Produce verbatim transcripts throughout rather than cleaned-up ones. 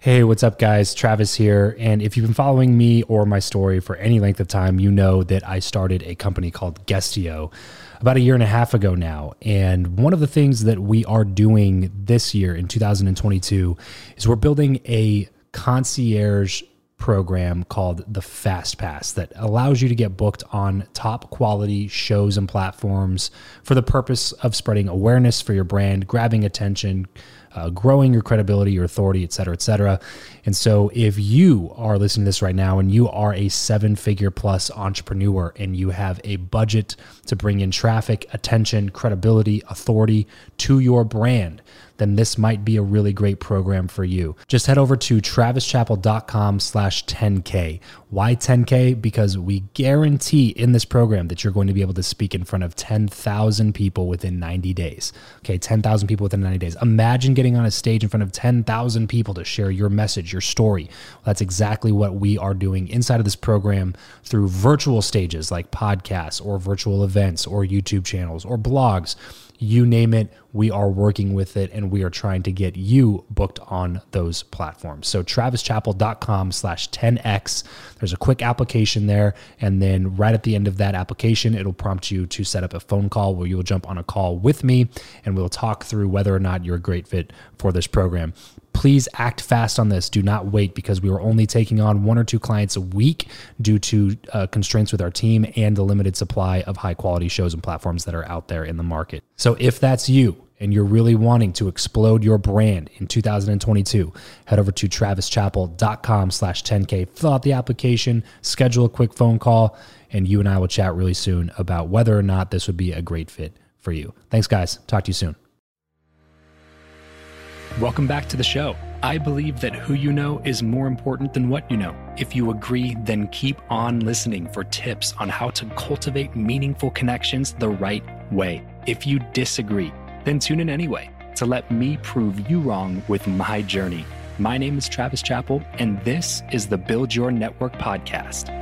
Hey, what's up, guys? Travis here. And if you've been following me or my story for any length of time, you know that I started a company called Guestio about a year and a half ago now. And one of the things that we are doing this year in two thousand twenty-two is we're building a concierge program called the Fast Pass that allows you to get booked on top quality shows and platforms for the purpose of spreading awareness for your brand, grabbing attention, Uh, growing your credibility, your authority, et cetera, et cetera. And so if you are listening to this right now and you are a seven figure plus entrepreneur and you have a budget to bring in traffic, attention, credibility, authority to your brand, then this might be a really great program for you. Just head over to travischappell.com slash 10K. Why ten K? Because we guarantee in this program that you're going to be able to speak in front of ten thousand people within ninety days. Okay, ten thousand people within ninety days. Imagine getting on a stage in front of ten thousand people to share your message, your story. Well, that's exactly what we are doing inside of this program through virtual stages like podcasts or virtual events or YouTube channels or blogs. You name it, we are working with it, and we are trying to get you booked on those platforms. So travischappell.com slash 10X. There's a quick application there, and then right at the end of that application, it'll prompt you to set up a phone call where you'll jump on a call with me, and we'll talk through whether or not you're a great fit for this program. Please act fast on this. Do not wait, because we are only taking on one or two clients a week due to uh, constraints with our team and the limited supply of high quality shows and platforms that are out there in the market. So if that's you and you're really wanting to explode your brand in two thousand twenty-two, head over to travischappell.com slash 10K, fill out the application, schedule a quick phone call, and you and I will chat really soon about whether or not this would be a great fit for you. Thanks, guys. Talk to you soon. Welcome back to the show. I believe that who you know is more important than what you know. If you agree, then keep on listening for tips on how to cultivate meaningful connections the right way. If you disagree, then tune in anyway to let me prove you wrong with my journey. My name is Travis Chappell, and this is the Build Your Network podcast.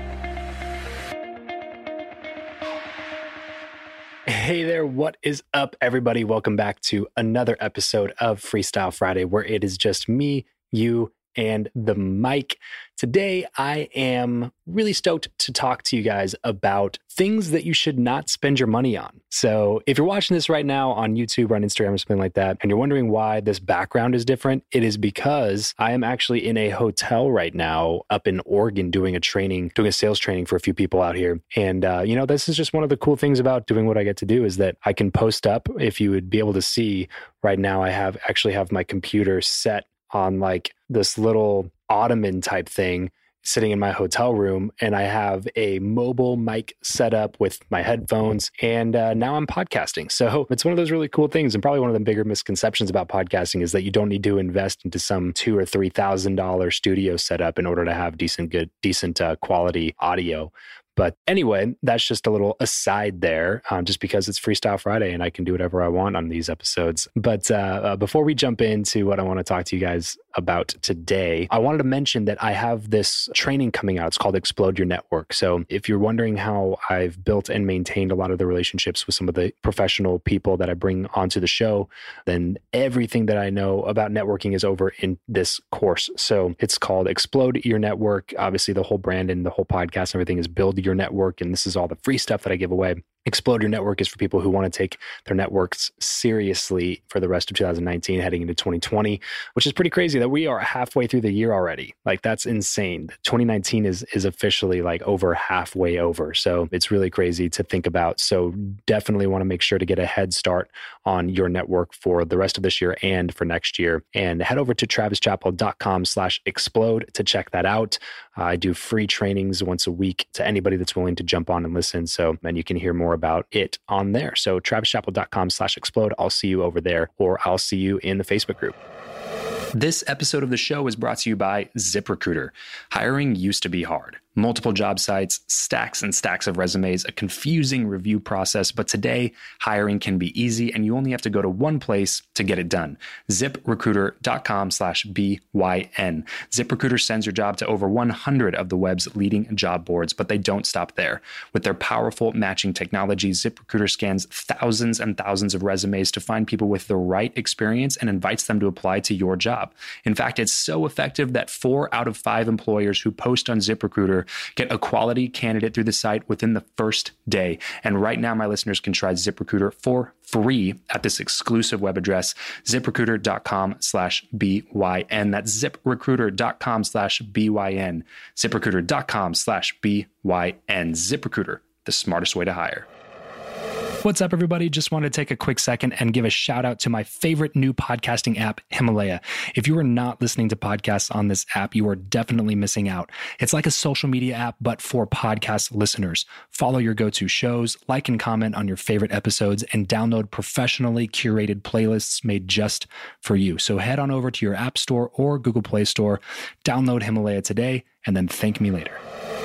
Hey there, what is up, everybody? Welcome back to another episode of Freestyle Friday, where it is just me, you, and the mic. Today, I am really stoked to talk to you guys about things that you should not spend your money on. So if you're watching this right now on YouTube or on Instagram or something like that, and you're wondering why this background is different, it is because I am actually in a hotel right now up in Oregon doing a training, doing a sales training for a few people out here. And, uh, you know, this is just one of the cool things about doing what I get to do is that I can post up. If you would be able to see right now, I have actually have my computer set on like this little ottoman type thing sitting in my hotel room, and I have a mobile mic set up with my headphones, and uh, now I'm podcasting. So it's one of those really cool things, and probably one of the bigger misconceptions about podcasting is that you don't need to invest into some two or three thousand dollar studio setup in order to have decent, good, decent uh, quality audio. But anyway, that's just a little aside there, um, just because it's Freestyle Friday and I can do whatever I want on these episodes. But uh, uh, before we jump into what I want to talk to you guys about today, I wanted to mention that I have this training coming out. It's called Explode Your Network. So if you're wondering how I've built and maintained a lot of the relationships with some of the professional people that I bring onto the show, then everything that I know about networking is over in this course. So it's called Explode Your Network. Obviously, the whole brand and the whole podcast and everything is Build Your Network. And this is all the free stuff that I give away. Explode Your Network is for people who want to take their networks seriously for the rest of two thousand nineteen, heading into twenty twenty, which is pretty crazy that we are halfway through the year already. Like, that's insane. twenty nineteen is is officially like over halfway over. So it's really crazy to think about. So definitely want to make sure to get a head start on your network for the rest of this year and for next year. And head over to travischappell.com slash explode to check that out. Uh, I do free trainings once a week to anybody that's willing to jump on and listen. So, and you can hear more about it on there. So travischappell.com slash explode. I'll see you over there, or I'll see you in the Facebook group. This episode of the show is brought to you by ZipRecruiter. Hiring used to be hard. multiple job sites, stacks and stacks of resumes, a confusing review process. But today, hiring can be easy and you only have to go to one place to get it done. ZipRecruiter.com slash B-Y-N. ZipRecruiter sends your job to over one hundred of the web's leading job boards, but they don't stop there. With their powerful matching technology, ZipRecruiter scans thousands and thousands of resumes to find people with the right experience and invites them to apply to your job. In fact, it's so effective that four out of five employers who post on ZipRecruiter get a quality candidate through the site within the first day. And right now, my listeners can try ZipRecruiter for free at this exclusive web address, ZipRecruiter.com slash B-Y-N. That's ZipRecruiter.com slash B-Y-N. ZipRecruiter.com slash B-Y-N. ZipRecruiter, the smartest way to hire. What's up, everybody? Just want to take a quick second and give a shout out to my favorite new podcasting app, Himalaya. If you are not listening to podcasts on this app, you are definitely missing out. It's like a social media app, but for podcast listeners. Follow your go-to shows, like and comment on your favorite episodes, and download professionally curated playlists made just for you. So head on over to your App Store or Google Play Store, download Himalaya today, and then thank me later.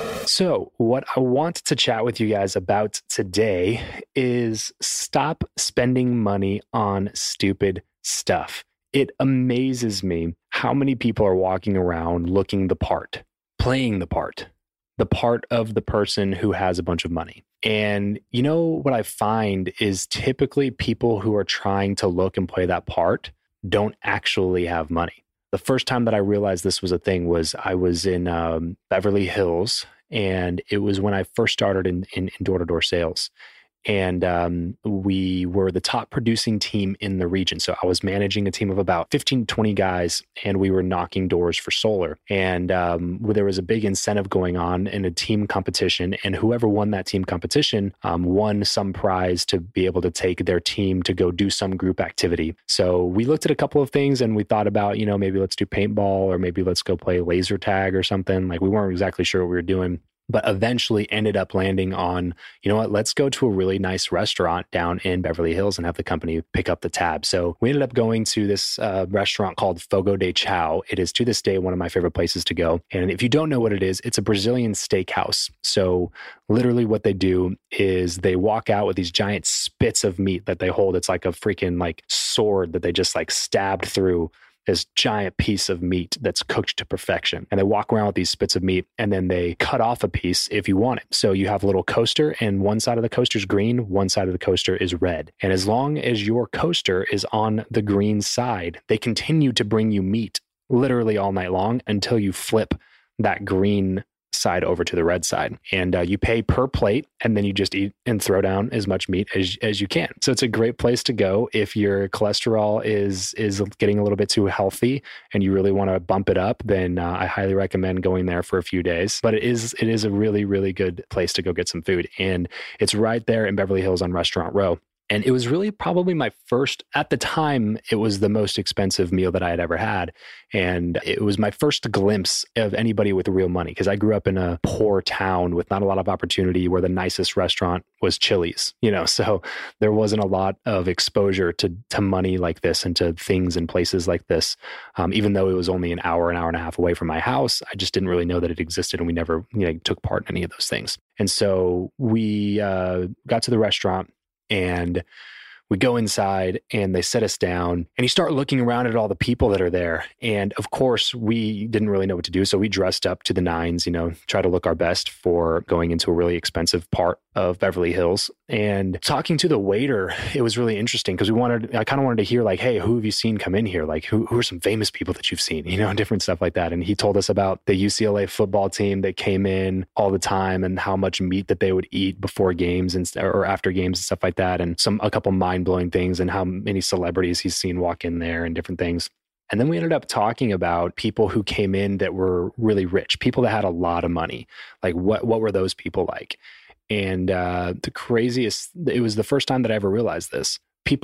So what I want to chat with you guys about today is stop spending money on stupid stuff. It amazes me how many people are walking around looking the part, playing the part, the part of the person who has a bunch of money. And you know what I find is typically people who are trying to look and play that part don't actually have money. The first time that I realized this was a thing was I was in um, Beverly Hills. And it was when I first started in, in, in door-to-door sales. And um, we were the top producing team in the region. So I was managing a team of about fifteen to twenty guys, and we were knocking doors for solar. And um, there was a big incentive going on in a team competition. And whoever won that team competition um, won some prize to be able to take their team to go do some group activity. So we looked at a couple of things and we thought about, you know, maybe let's do paintball or maybe let's go play laser tag or something. Like we weren't exactly sure what we were doing. But eventually ended up landing on, you know what, let's go to a really nice restaurant down in Beverly Hills and have the company pick up the tab. So we ended up going to this uh, restaurant called Fogo de Chao. It is to this day one of my favorite places to go. And if you don't know what it is, it's a Brazilian steakhouse. So literally what they do is they walk out with these giant spits of meat that they hold. It's like a freaking like sword that they just like stabbed through this giant piece of meat that's cooked to perfection. And they walk around with these spits of meat and then they cut off a piece if you want it. So you have a little coaster and one side of the coaster is green, one side of the coaster is red. And as long as your coaster is on the green side, they continue to bring you meat literally all night long until you flip that green side over to the red side. And uh, you pay per plate and then you just eat and throw down as much meat as, as you can. So it's a great place to go if your cholesterol is is getting a little bit too healthy and you really want to bump it up, then uh, I highly recommend going there for a few days. But it is it is a really, really good place to go get some food. And it's right there in Beverly Hills on Restaurant Row. And it was really probably my first, at the time, it was the most expensive meal that I had ever had. And it was my first glimpse of anybody with real money because I grew up in a poor town with not a lot of opportunity where the nicest restaurant was Chili's, you know, so there wasn't a lot of exposure to, to money like this and to things and places like this. Um, even though it was only an hour, an hour and a half away from my house, I just didn't really know that it existed and we never you know, took part in any of those things. And so we uh, got to the restaurant. And we go inside and they set us down and you start looking around at all the people that are there. And of course, we didn't really know what to do. So we dressed up to the nines, you know, try to look our best for going into a really expensive part of Beverly Hills. And talking to the waiter, it was really interesting because we wanted, I kind of wanted to hear like, hey, who have you seen come in here? Like who, who are some famous people that you've seen, you know, different stuff like that. And he told us about the U C L A football team that came in all the time and how much meat that they would eat before games and or after games and stuff like that. And some, a couple mind-blowing things and how many celebrities he's seen walk in there and different things. And then we ended up talking about people who came in that were really rich, people that had a lot of money. Like what, what were those people like? And uh, the craziest, it was the first time that I ever realized this. People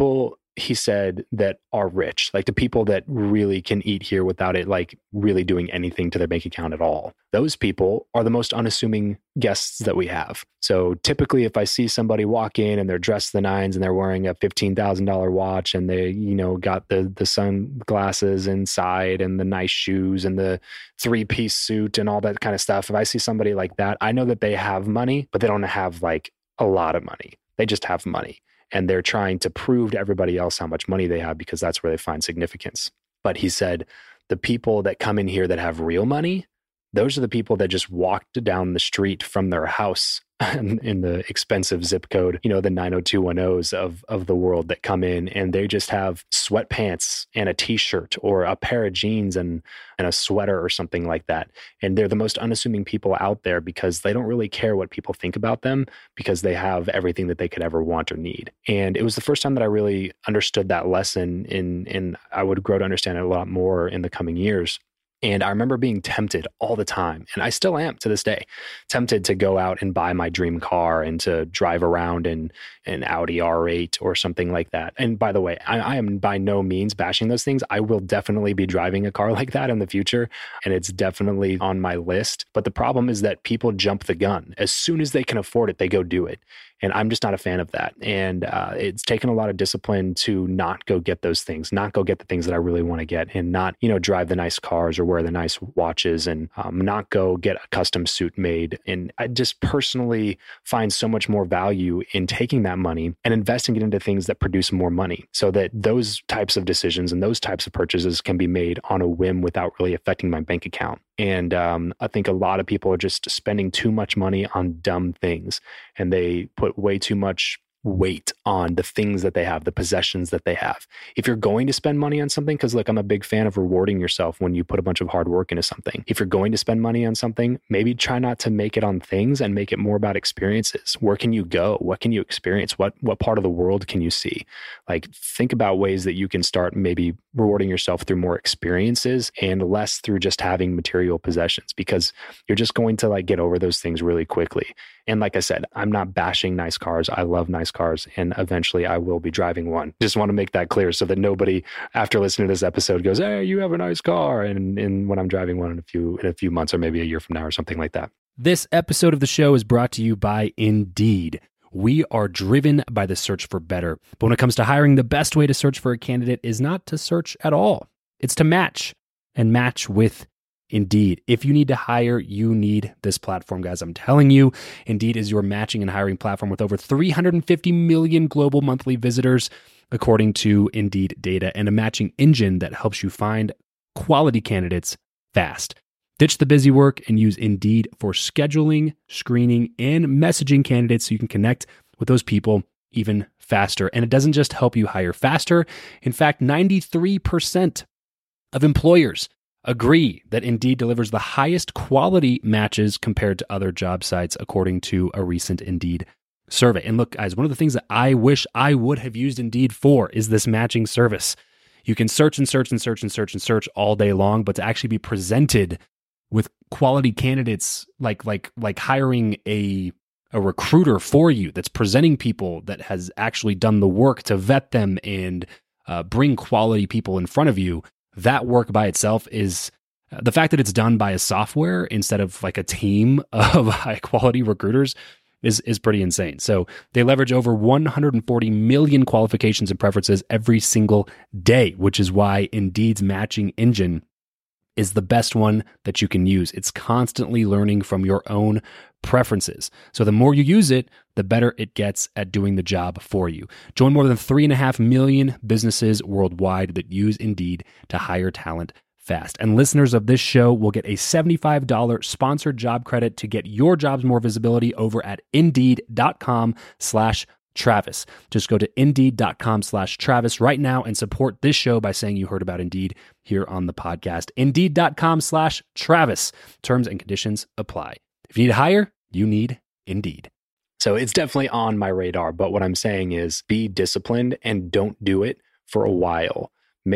he said that are rich, like the people that really can eat here without it like really doing anything to their bank account at all. Those people are the most unassuming guests that we have. So typically if I see somebody walk in and they're dressed to the nines and they're wearing a fifteen thousand dollars watch and they, you know, got the the sunglasses inside and the nice shoes and the three-piece suit and all that kind of stuff, if I see somebody like that, I know that they have money, but they don't have like a lot of money. They just have money. And they're trying to prove to everybody else how much money they have because that's where they find significance. But he said, the people that come in here that have real money, those are the people that just walked down the street from their house in the expensive zip code, you know, the nine oh two one ohs of, of the world that come in and they just have sweatpants and a t-shirt or a pair of jeans and, and a sweater or something like that. And they're the most unassuming people out there because they don't really care what people think about them because they have everything that they could ever want or need. And it was the first time that I really understood that lesson in, and I would grow to understand it a lot more in the coming years. And I remember being tempted all the time, and I still am to this day, tempted to go out and buy my dream car and to drive around in an Audi R eight or something like that. And by the way, I, I am by no means bashing those things. I will definitely be driving a car like that in the future, and it's definitely on my list. But the problem is that people jump the gun. As soon as they can afford it, they go do it. And I'm just not a fan of that. And uh, it's taken a lot of discipline to not go get those things, not go get the things that I really want to get and not, you know, drive the nice cars or wear the nice watches and um, not go get a custom suit made. And I just personally find so much more value in taking that money and investing it into things that produce more money so that those types of decisions and those types of purchases can be made on a whim without really affecting my bank account. And um, I think a lot of people are just spending too much money on dumb things and they put way too much weight on the things that they have, the possessions that they have. If you're going to spend money on something, because look, I'm a big fan of rewarding yourself when you put a bunch of hard work into something. If you're going to spend money on something, maybe try not to make it on things and make it more about experiences. Where can you go? What can you experience? What what part of the world can you see? Like think about ways that you can start maybe rewarding yourself through more experiences and less through just having material possessions, because you're just going to like get over those things really quickly. And like I said, I'm not bashing nice cars. I love nice cars, and eventually I will be driving one. Just want to make that clear so that nobody after listening to this episode goes, "Hey, you have a nice car," and, and when I'm driving one in a few in a few months or maybe a year from now or something like that. This episode of the show is brought to you by Indeed. We are driven by the search for better. But when it comes to hiring, the best way to search for a candidate is not to search at all. It's to match and match with Indeed. If you need to hire, you need this platform, guys. I'm telling you, Indeed is your matching and hiring platform with over three hundred fifty million global monthly visitors, according to Indeed data, and a matching engine that helps you find quality candidates fast. Ditch the busy work and use Indeed for scheduling, screening, and messaging candidates so you can connect with those people even faster. And it doesn't just help you hire faster. In fact, ninety-three percent of employers agree that Indeed delivers the highest quality matches compared to other job sites, according to a recent Indeed survey. And look, guys, one of the things that I wish I would have used Indeed for is this matching service. You can search and search and search and search and search all day long, but to actually be presented with quality candidates, like like like hiring a a recruiter for you that's presenting people that has actually done the work to vet them and uh, bring quality people in front of you. That work by itself is uh, the fact that it's done by a software instead of like a team of high quality recruiters is is pretty insane. So they leverage over one hundred forty million qualifications and preferences every single day, which is why Indeed's matching engine is the best one that you can use. It's constantly learning from your own preferences. So the more you use it, the better it gets at doing the job for you. Join more than three and a half million businesses worldwide that use Indeed to hire talent fast. And listeners of this show will get a seventy-five dollars sponsored job credit to get your jobs more visibility over at indeed.com slash Travis. Just go to indeed.com slash Travis right now and support this show by saying you heard about Indeed here on the podcast. Indeed.com slash Travis. Terms and conditions apply. If you need to hire, you need Indeed. So it's definitely on my radar. But what I'm saying is be disciplined and don't do it for a while. Make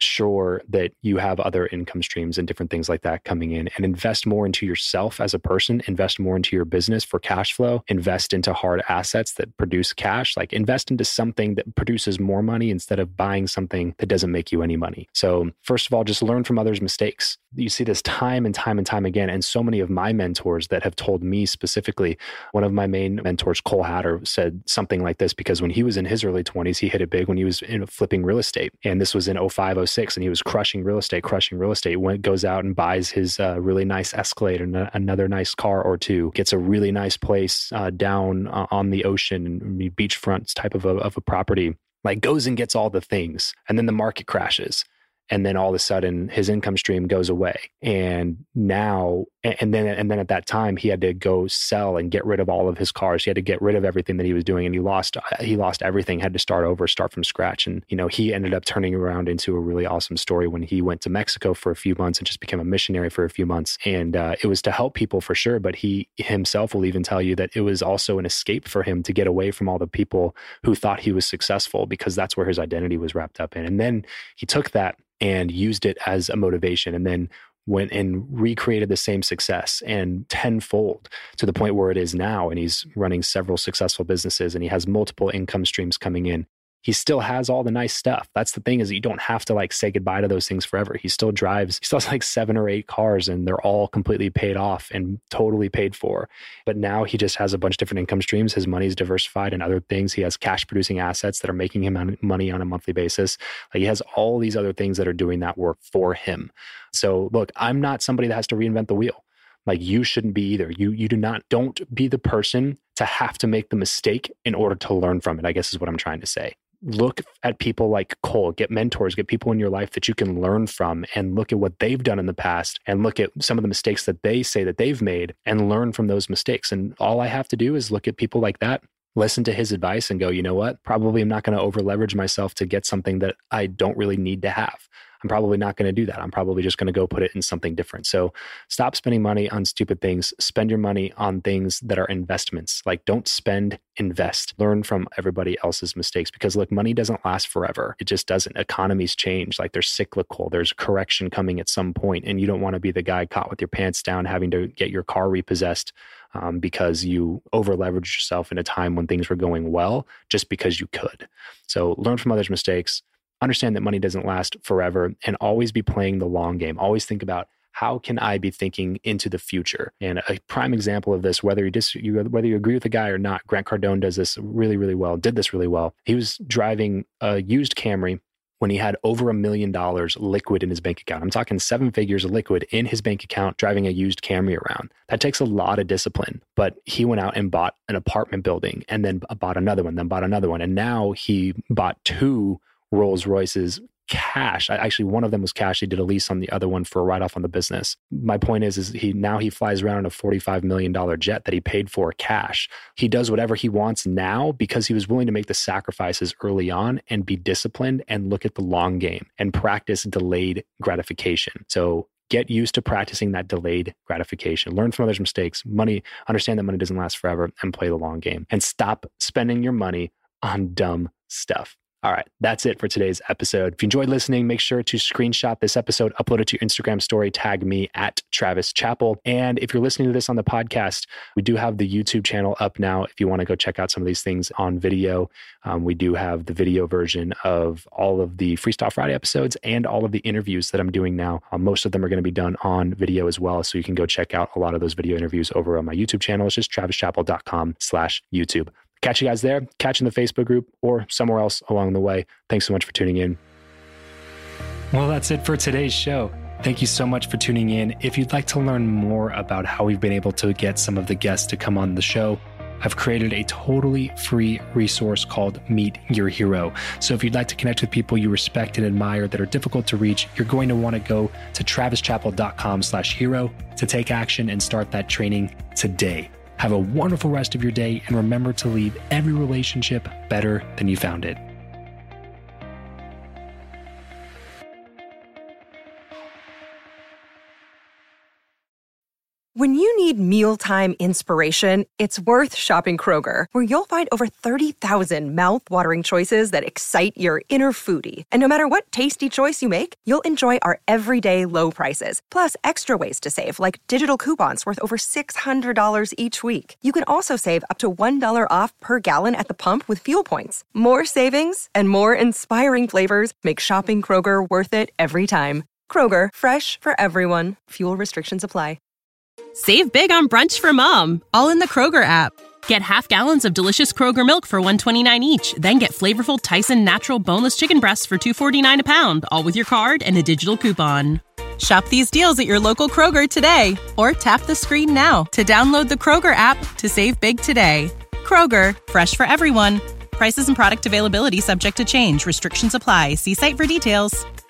sure that you have other income streams and different things like that coming in, and invest more into yourself as a person, invest more into your business for cash flow, invest into hard assets that produce cash, like invest into something that produces more money instead of buying something that doesn't make you any money. So first of all, just learn from others' mistakes. You see this time and time and time again. And so many of my mentors that have told me specifically, one of my main mentors, Cole Hatter, said something like this, because when he was in his early twenties, he hit it big when he was in flipping real estate. And this was in oh five, oh six, and he was crushing real estate, crushing real estate. When goes out and buys his uh, really nice Escalade and a, another nice car or two, gets a really nice place uh, down uh, on the ocean, beachfront type of a, of a property, like goes and gets all the things. And then the market crashes. And then all of a sudden his income stream goes away. And now, and then, and then at that time he had to go sell and get rid of all of his cars. He had to get rid of everything that he was doing, and he lost, he lost everything, had to start over, start from scratch. And, you know, he ended up turning around into a really awesome story when he went to Mexico for a few months and just became a missionary for a few months. And uh, it was to help people for sure. But he himself will even tell you that it was also an escape for him to get away from all the people who thought he was successful, because that's where his identity was wrapped up in. And then he took that and used it as a motivation, and then went and recreated the same success and tenfold to the point where it is now. And he's running several successful businesses, and he has multiple income streams coming in. He still has all the nice stuff. That's the thing, is that you don't have to like say goodbye to those things forever. He still drives, he still has like seven or eight cars, and they're all completely paid off and totally paid for. But now he just has a bunch of different income streams. His money's diversified in other things. He has cash producing assets that are making him money on a monthly basis. Like he has all these other things that are doing that work for him. So look, I'm not somebody that has to reinvent the wheel. Like you shouldn't be either. You you do not, don't be the person to have to make the mistake in order to learn from it, I guess is what I'm trying to say. Look at people like Cole, get mentors, get people in your life that you can learn from, and look at what they've done in the past, and look at some of the mistakes that they say that they've made, and learn from those mistakes. And all I have to do is look at people like that, listen to his advice, and go, you know what? Probably I'm not going to over leverage myself to get something that I don't really need to have. I'm probably not going to do that. I'm probably just going to go put it in something different. So stop spending money on stupid things. Spend your money on things that are investments. Like don't spend, invest. Learn from everybody else's mistakes, because look, money doesn't last forever. It just doesn't. Economies change. Like they're cyclical. There's correction coming at some point, and you don't want to be the guy caught with your pants down having to get your car repossessed um, because you over leveraged yourself in a time when things were going well just because you could. So learn from others' mistakes. Understand that money doesn't last forever, and always be playing the long game. Always think about, how can I be thinking into the future? And a prime example of this, whether you, dis- you whether you agree with the guy or not, Grant Cardone does this really, really well, did this really well. He was driving a used Camry when he had over a million dollars liquid in his bank account. I'm talking seven figures of liquid in his bank account, driving a used Camry around. That takes a lot of discipline, but he went out and bought an apartment building, and then bought another one, then bought another one. And now he bought two Rolls Royces cash. I, actually, one of them was cash. He did a lease on the other one for a write-off on the business. My point is, is he now he flies around in a forty-five million dollars jet that he paid for cash. He does whatever he wants now because he was willing to make the sacrifices early on and be disciplined and look at the long game and practice delayed gratification. So get used to practicing that delayed gratification. Learn from others' mistakes. Money, understand that money doesn't last forever, and play the long game. And stop spending your money on dumb stuff. All right, that's it for today's episode. If you enjoyed listening, make sure to screenshot this episode, upload it to your Instagram story, tag me at Travis Chappell. And if you're listening to this on the podcast, we do have the YouTube channel up now. If you want to go check out some of these things on video, um, we do have the video version of all of the Freestyle Friday episodes and all of the interviews that I'm doing now. Um, most of them are going to be done on video as well. So you can go check out a lot of those video interviews over on my YouTube channel. It's just travischappell.com slash YouTube. Catch you guys there, catch in the Facebook group, or somewhere else along the way. Thanks so much for tuning in. Well, that's it for today's show. Thank you so much for tuning in. If you'd like to learn more about how we've been able to get some of the guests to come on the show, I've created a totally free resource called Meet Your Hero. So if you'd like to connect with people you respect and admire that are difficult to reach, you're going to want to go to travischappell.com slash hero to take action and start that training today. Have a wonderful rest of your day, and remember to leave every relationship better than you found it. When you need mealtime inspiration, it's worth shopping Kroger, where you'll find over thirty thousand mouth-watering choices that excite your inner foodie. And no matter what tasty choice you make, you'll enjoy our everyday low prices, plus extra ways to save, like digital coupons worth over six hundred dollars each week. You can also save up to one dollar off per gallon at the pump with fuel points. More savings and more inspiring flavors make shopping Kroger worth it every time. Kroger, fresh for everyone. Fuel restrictions apply. Save big on brunch for mom, all in the Kroger app. Get half gallons of delicious Kroger milk for one dollar and twenty-nine cents each. Then get flavorful Tyson natural boneless chicken breasts for two dollars and forty-nine cents a pound, all with your card and a digital coupon. Shop these deals at your local Kroger today, or tap the screen now to download the Kroger app to save big today. Kroger, fresh for everyone. Prices and product availability subject to change. Restrictions apply. See site for details.